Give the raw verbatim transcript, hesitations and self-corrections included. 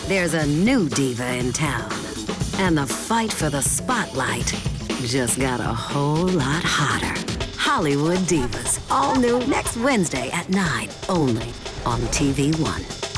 There's a new diva in town. And the fight for the spotlight just got a whole lot hotter. Hollywood Divas, all new next Wednesday at nine, only on T V One.